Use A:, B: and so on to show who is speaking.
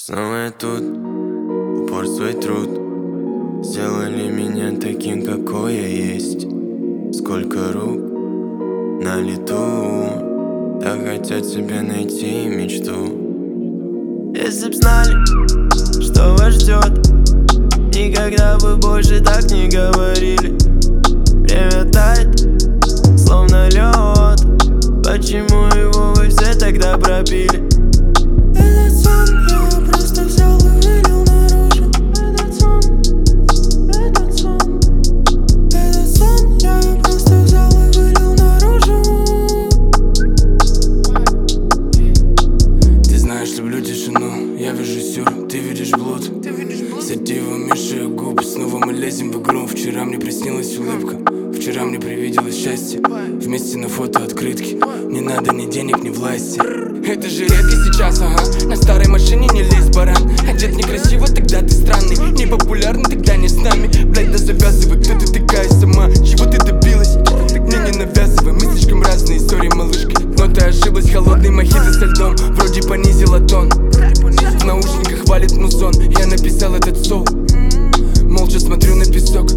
A: Снова я тут, упорство и труд сделали меня таким, какой я есть. Сколько рук на лету, так хотят себе найти мечту. Если б знали, что вас ждет, никогда бы больше так не говорили. Время тает, словно лед. Почему его вы все тогда пробили?
B: Этот сон я просто взял и вылил наружу. Этот сон я просто взял и вылил наружу.
C: Ты знаешь, люблю тишину, я вижу сюр, ты видишь блуд. Сатива мешаю губ, снова мы лезем в игру. Вчера мне приснилась улыбка, вчера мне привиделось счастье. Вместе на фото открытки, не надо ни денег, ни власти. Это же редко сейчас, ага. На старой машине не лезь, баран. Одет некрасиво, тогда ты странный. Не популярный, тогда не с нами. Блять, да завязывай, кто ты такая сама? Чего ты добилась? Мне не навязывай, мы слишком разные, сори, малышка. Но ты ошиблась, холодный мохито со льдом. Вроде понизила тон, в наушниках валит музон. Я написал этот соул, молча смотрю на песок.